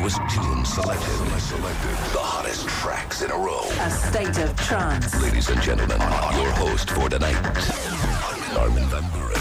newest tunes selected. The hottest tracks in a row. A state of trance. Ladies and gentlemen, your host for tonight, Armin van Buuren.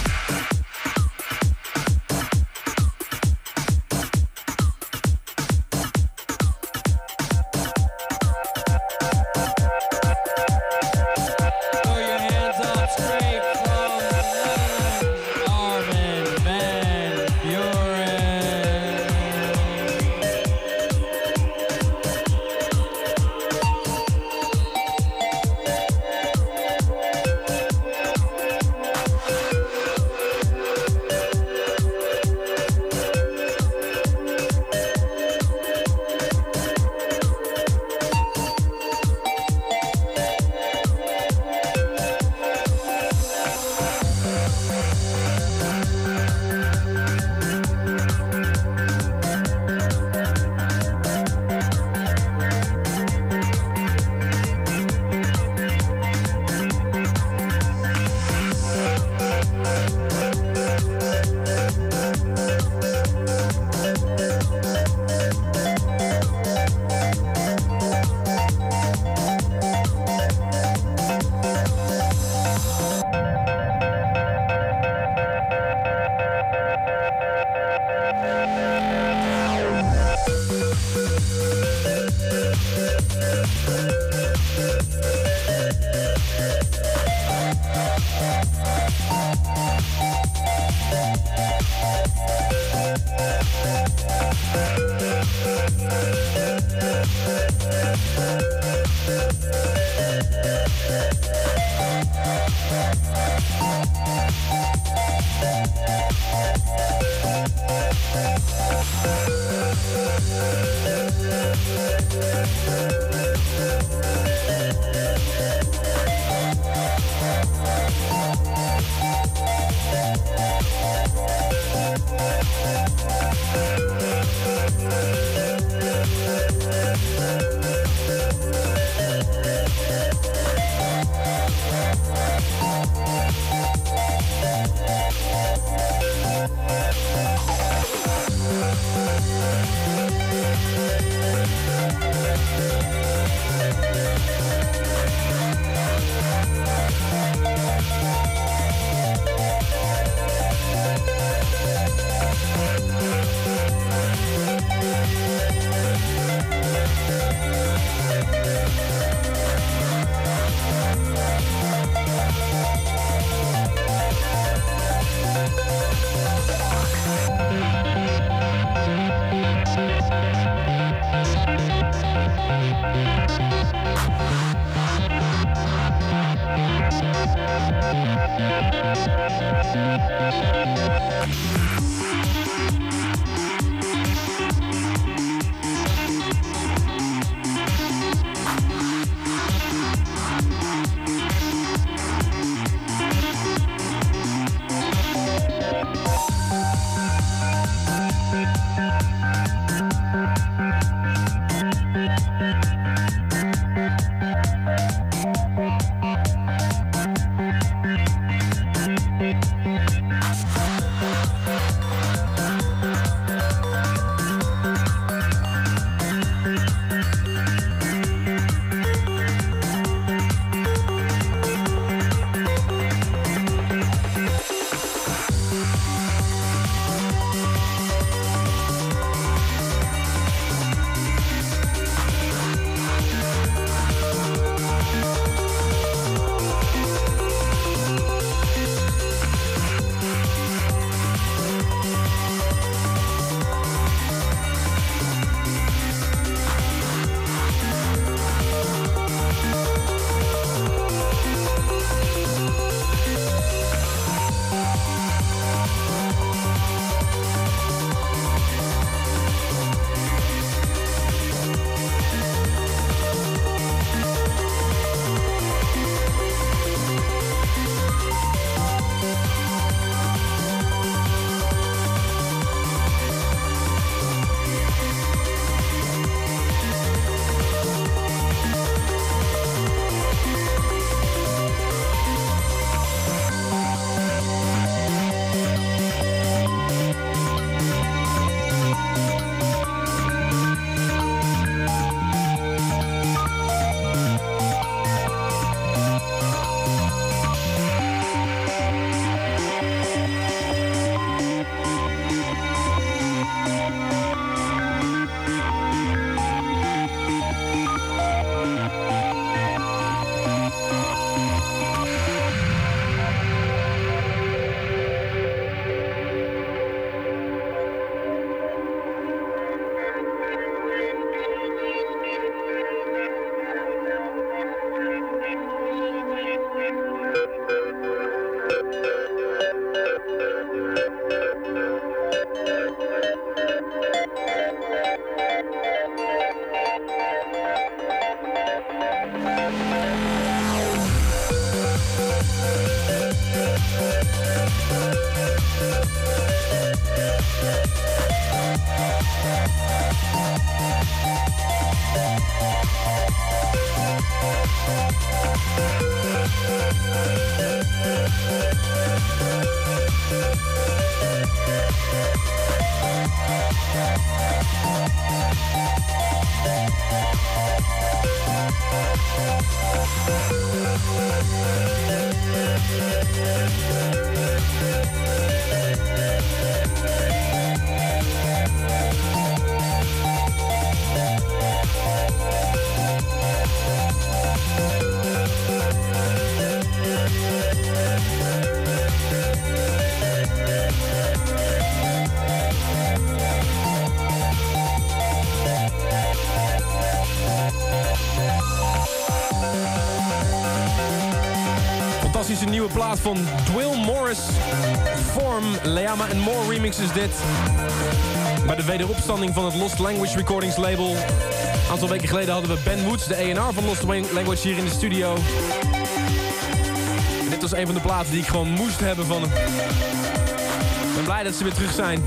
Fantastische nieuwe plaat van Dwayne Morris. Form, Leama en More remix is dit. Bij de wederopstanding van het Lost Language Recordings label. Een aantal weken geleden hadden we Ben Woods, de A&R van Lost Language, hier in de studio. En dit was een van de platen die ik gewoon moest hebben van hem. Ik ben blij dat ze weer terug zijn.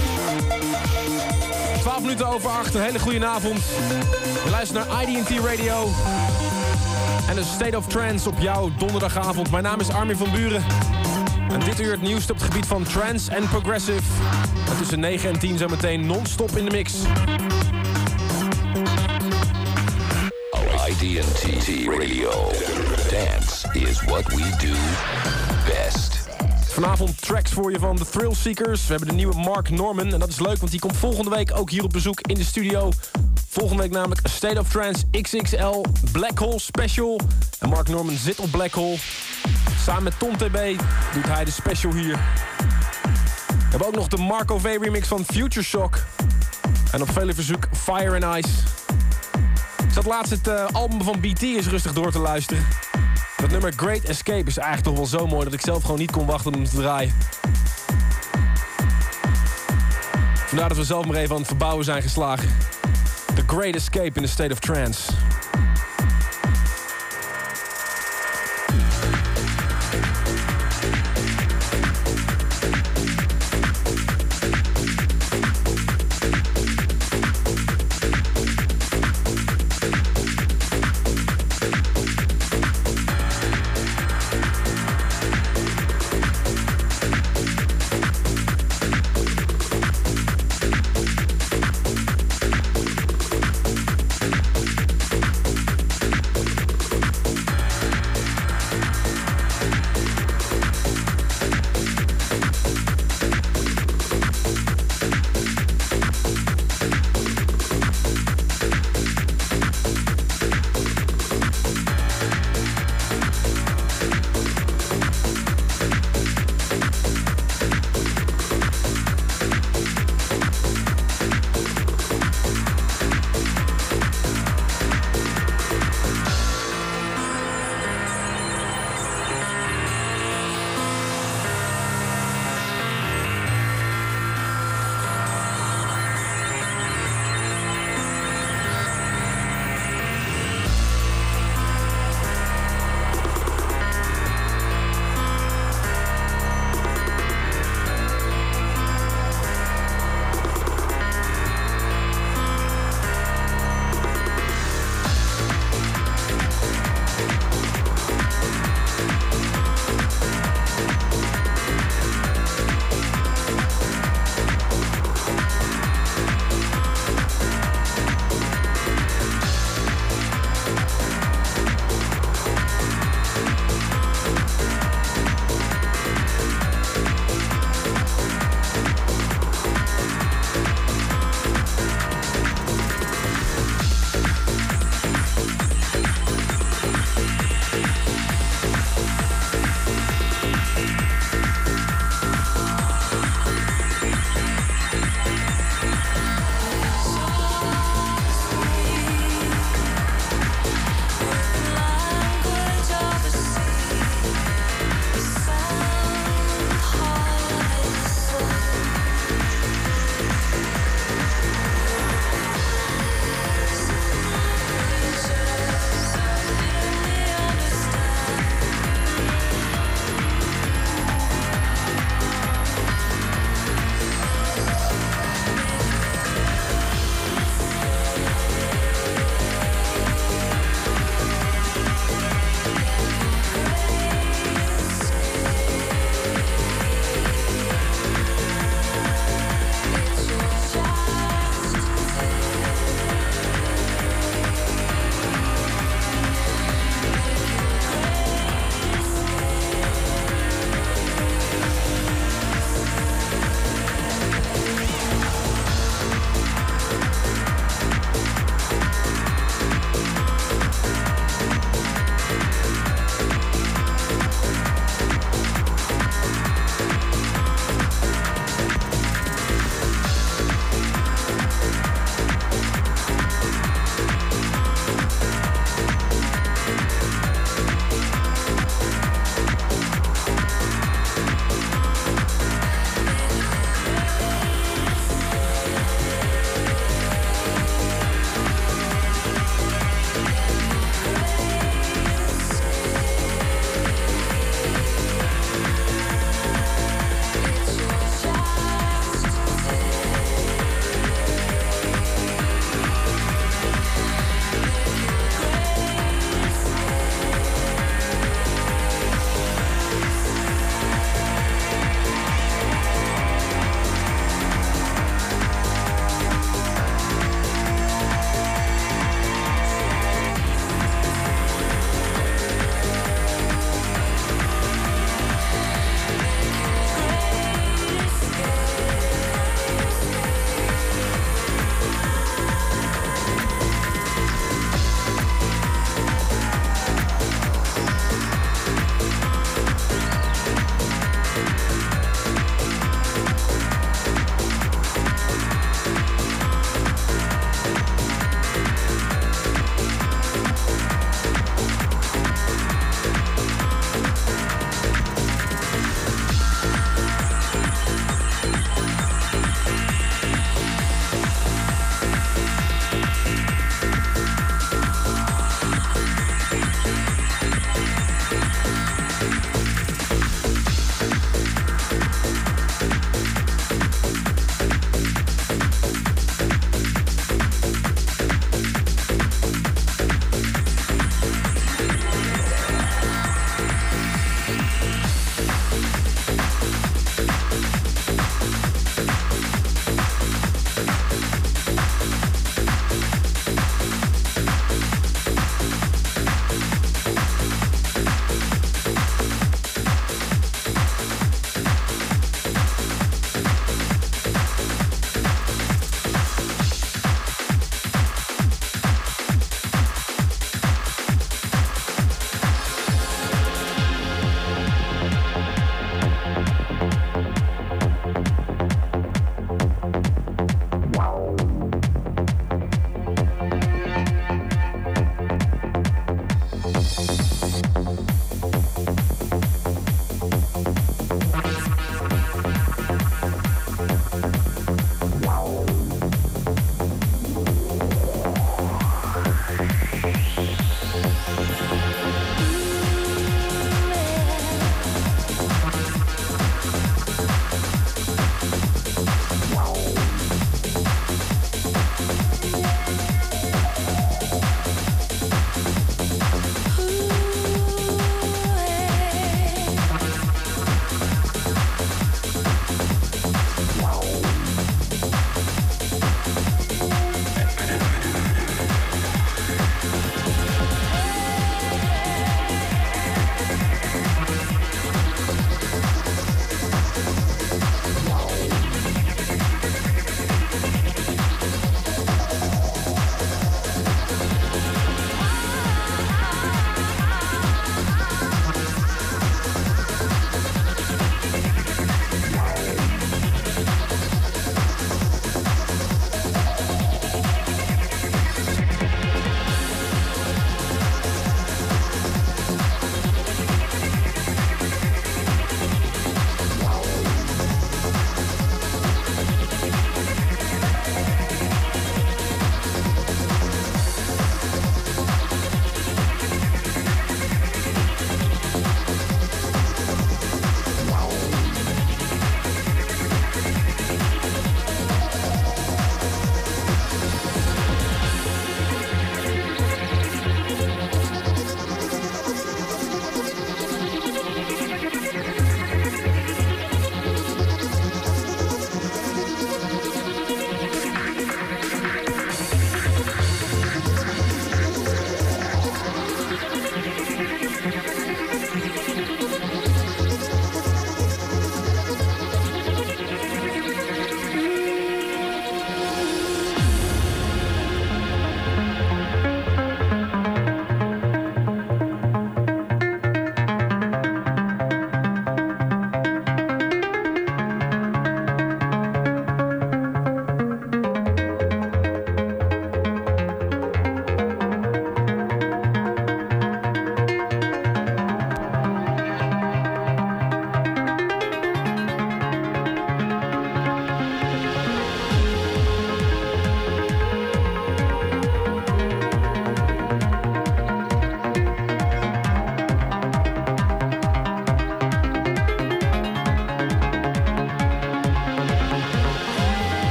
12 minuten over 8, een hele goede avond. Je luistert naar IDT Radio. En de State of Trance op jouw donderdagavond. Mijn naam is Armin van Buren. En dit uur het nieuwste op het gebied van trance en progressive. En tussen 9 en 10 zometeen non-stop in de mix. IDT Radio. Dance is what we do best. Vanavond tracks voor je van The Thrill Seekers. We hebben de nieuwe Mark Norman. En dat is leuk, want die komt volgende week ook hier op bezoek in de studio. Volgende week namelijk A State of Trance XXL Black Hole Special. En Mark Norman zit op Black Hole. Samen met Tom TB doet hij de special hier. We hebben ook nog de Marco V remix van Future Shock. En op vele verzoek Fire and Ice. Ik zat laatst het album van BT eens rustig door te luisteren. Dat nummer Great Escape is eigenlijk toch wel zo mooi dat ik zelf gewoon niet kon wachten om hem te draaien. Vandaar dat we zelf maar even aan het verbouwen zijn geslagen. The Great Escape in the State of Trance.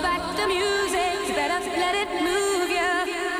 back the music. You better let it move ya.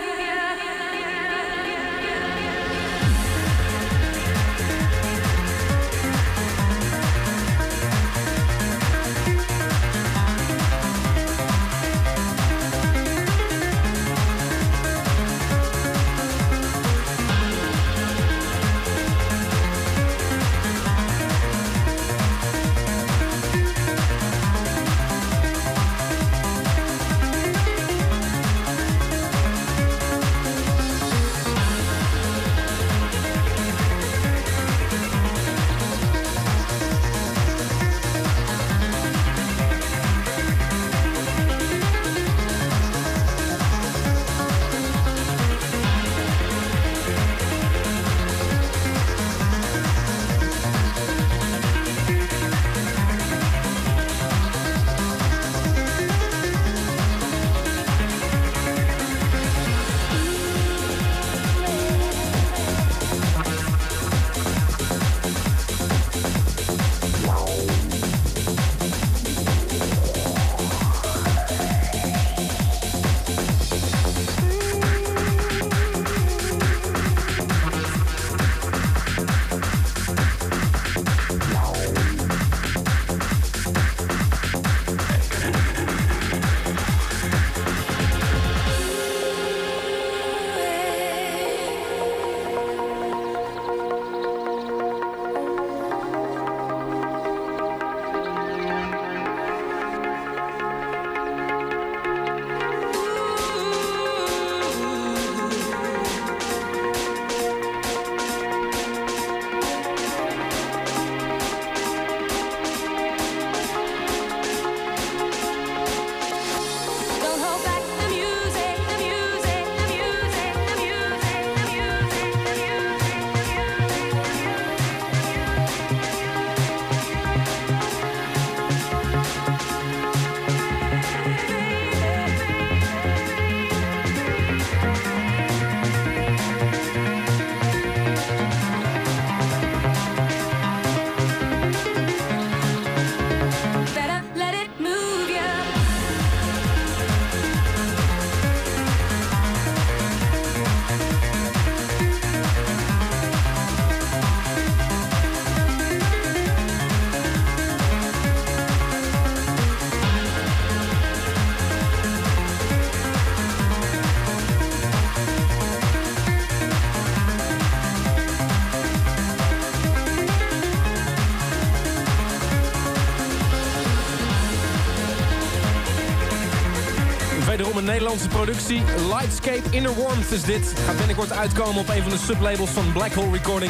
Wederom een Nederlandse productie. Lightscape Inner Warmth is dit. Gaat binnenkort uitkomen op een van de sublabels van Black Hole Recordings.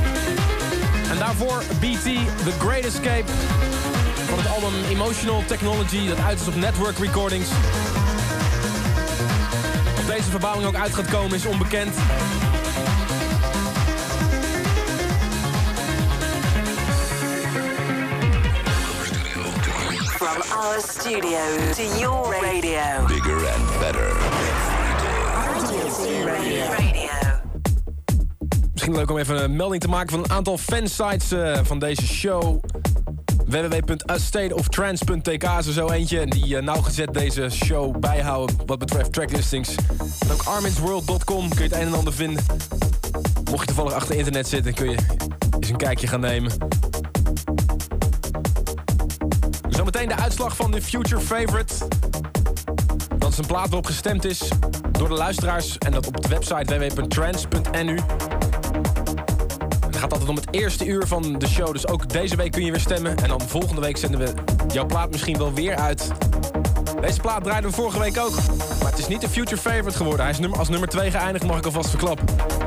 En daarvoor BT, The Great Escape. Van het album Emotional Technology, dat uit is op Network Recordings. Of deze verbouwing ook uit gaat komen is onbekend. From our studio to your radio. Bigger and better. Radio. Misschien leuk om even een melding te maken van een aantal fansites van deze show. www.astateoftrance.tk is er zo eentje. En die nauwgezet deze show bijhouden wat betreft tracklistings. En ook arminsworld.com kun je het een en ander vinden. Mocht je toevallig achter internet zitten, kun je eens een kijkje gaan nemen. Zometeen de uitslag van de Future Favorite. Dat is een plaat waarop gestemd is door de luisteraars. En dat op de website www.trance.nu. Het gaat altijd om het eerste uur van de show. Dus ook deze week kun je weer stemmen. En dan volgende week zenden we jouw plaat misschien wel weer uit. Deze plaat draaiden we vorige week ook. Maar het is niet de Future Favorite geworden. Hij is als nummer 2 geëindigd, mag ik alvast verklappen.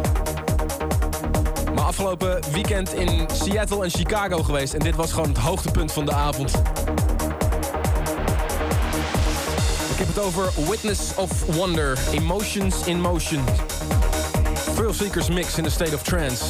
Maar afgelopen weekend in Seattle en Chicago geweest. En dit was gewoon het hoogtepunt van de avond. Ik heb het over Witness of Wonder. Emotions in Motion. Thrill Seekers mix in a state of trance.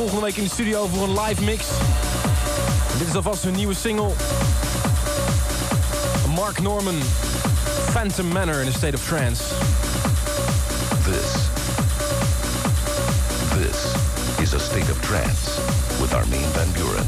volgende week in de studio voor een live mix. En dit is alvast hun nieuwe single. Mark Norman, Phantom Manor in a State of Trance. This is a State of Trance with Armin van Buuren.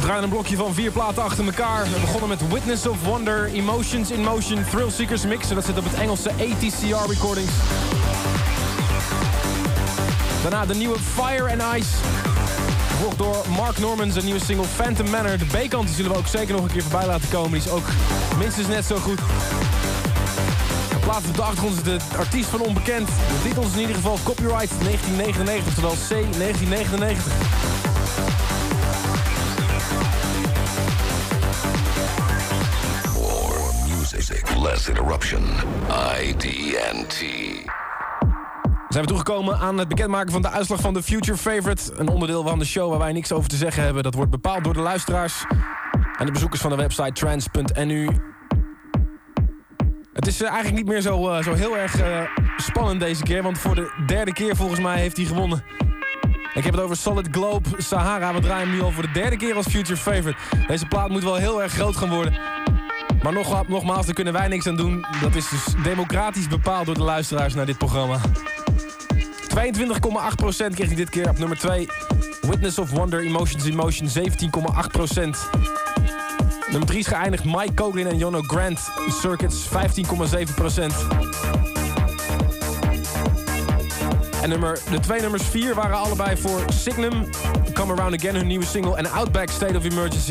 draaien een blokje van 4 platen achter elkaar. We begonnen met Witness of Wonder, Emotions in Motion, Thrill Seekers Mix. En dat zit op het Engelse ATCR Recordings. Daarna de nieuwe Fire and Ice. Gevolgd door Mark Norman zijn nieuwe single Phantom Manor. De B-kant die zullen we ook zeker nog een keer voorbij laten komen. Die is ook minstens net zo goed. De plaat op de achtergrond is de artiest van Onbekend. De titel is in ieder geval Copyright 1999, terwijl C 1999. More music, less interruption. IDNT. Zijn we toegekomen aan het bekendmaken van de uitslag van de Future Favorite. Een onderdeel van de show waar wij niks over te zeggen hebben. Dat wordt bepaald door de luisteraars en de bezoekers van de website trance.nu. Het is eigenlijk niet meer zo heel erg spannend deze keer. Want voor de derde keer volgens mij heeft hij gewonnen. Ik heb het over Solid Globe Sahara. We draaien hem nu al voor de derde keer als Future Favorite. Deze plaat moet wel heel erg groot gaan worden. Maar nogmaals, daar kunnen wij niks aan doen. Dat is dus democratisch bepaald door de luisteraars naar dit programma. 22,8% kreeg hij dit keer op nummer 2. Witness of Wonder, Emotions in Motion, 17,8%. Nummer 3 is geëindigd Mike Coughlin en Jono Grant, Circuits, 15,7%. En de twee nummers 4 waren allebei voor Signum, Come Around Again, hun nieuwe single, en Outback, State of Emergency.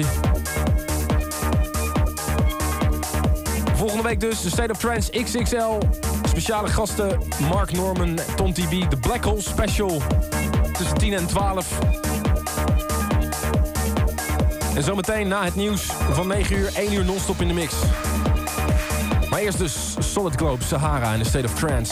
Volgende week dus de State of Trance XXL. Speciale gasten Mark Norman, Tom TB, de Black Hole Special tussen 10 en 12. En zometeen na het nieuws van 9 uur, 1 uur non-stop in de mix. Maar eerst dus Solid Globe Sahara in de State of Trance.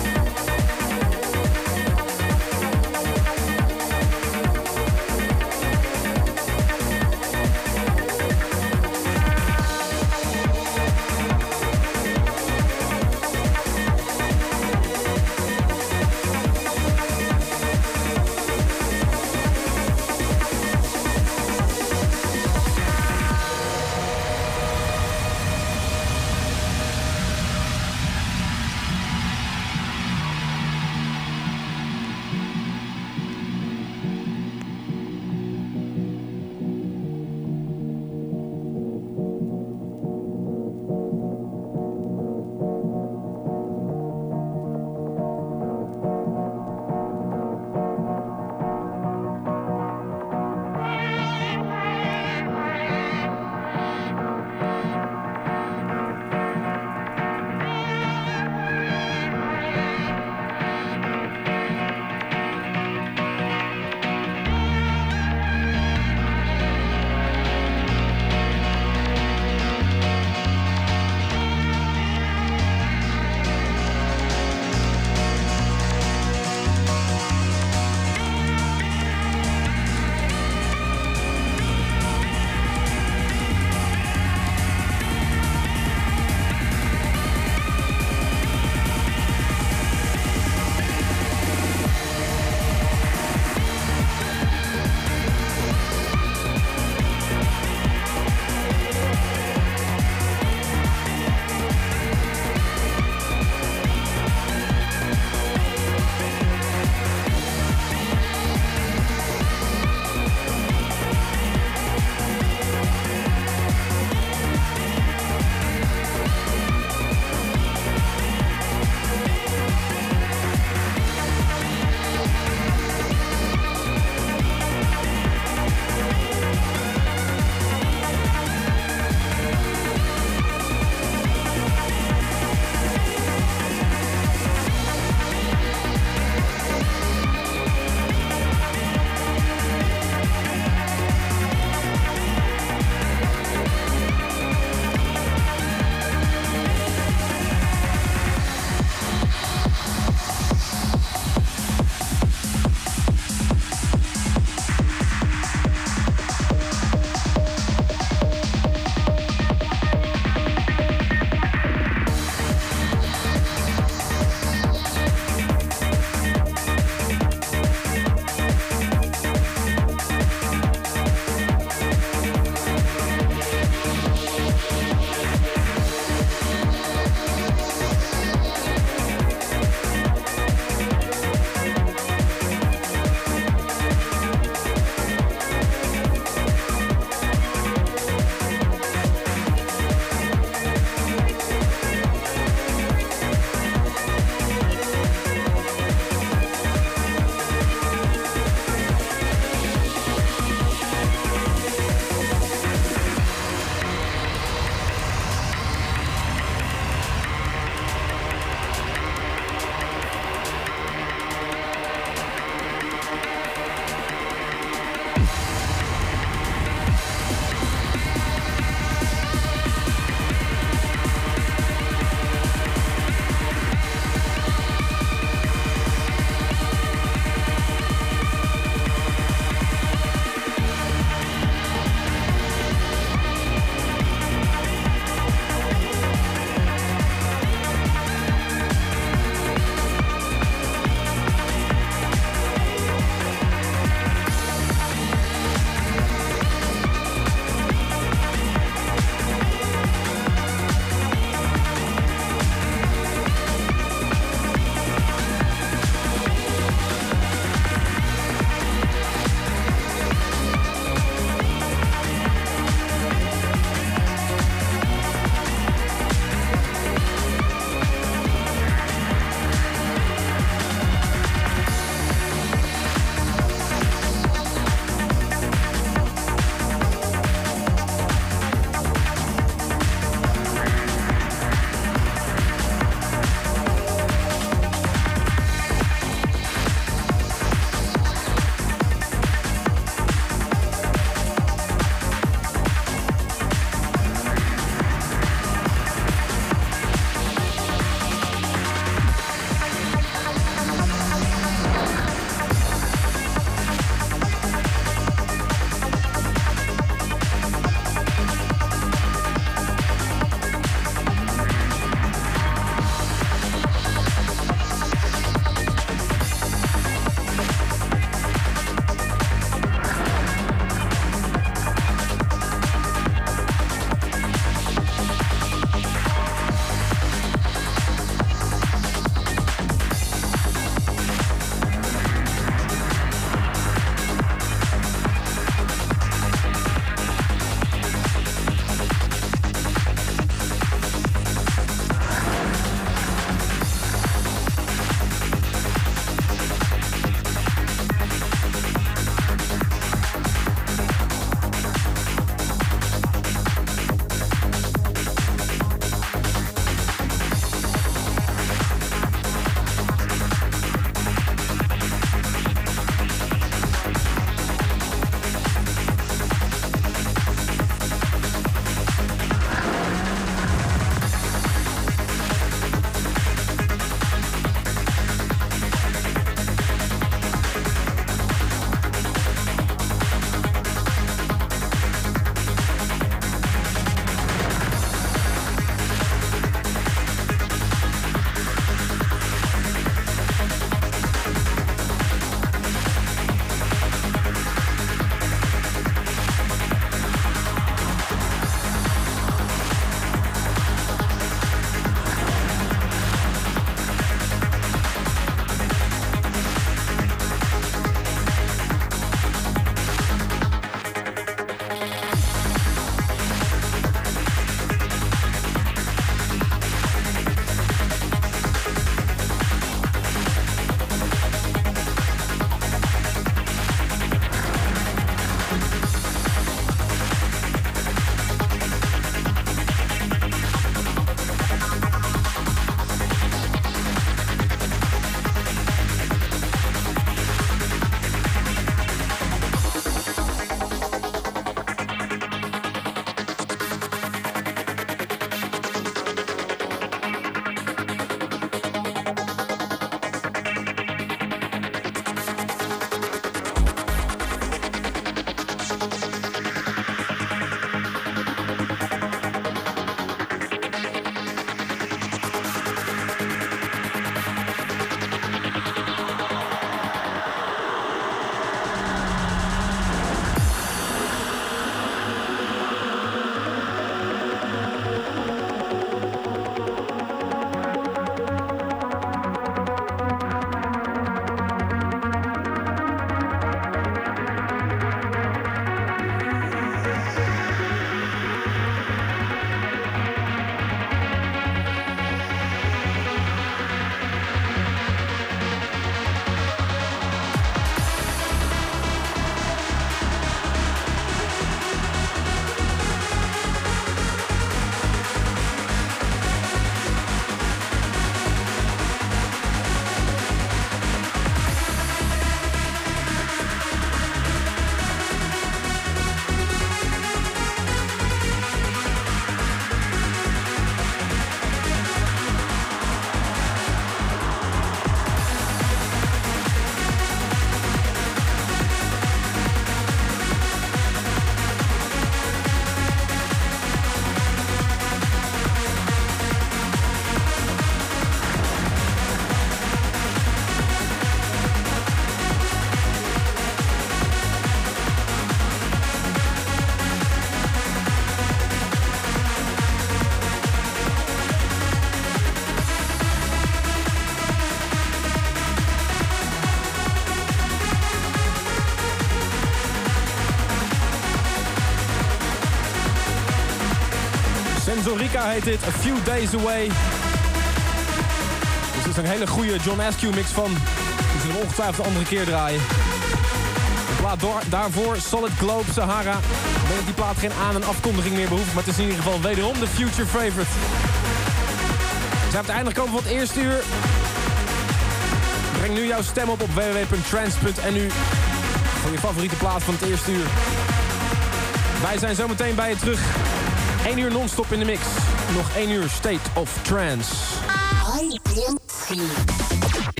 Puerto Rica heet dit. A Few Days Away. Dus er is een hele goede John Askew mix van. Die zullen we ongetwijfeld de andere keer draaien. De plaat daarvoor Solid Globe Sahara. Ik denk dat die plaat geen aan- en afkondiging meer behoeft. Maar het is in ieder geval wederom de future favorite. We zijn op het einde gekomen van het eerste uur. Breng nu jouw stem op www.trance.nu voor je favoriete plaat van het eerste uur. Wij zijn zometeen bij je terug. 1 uur non-stop in de mix. Nog 1 uur State of Trance.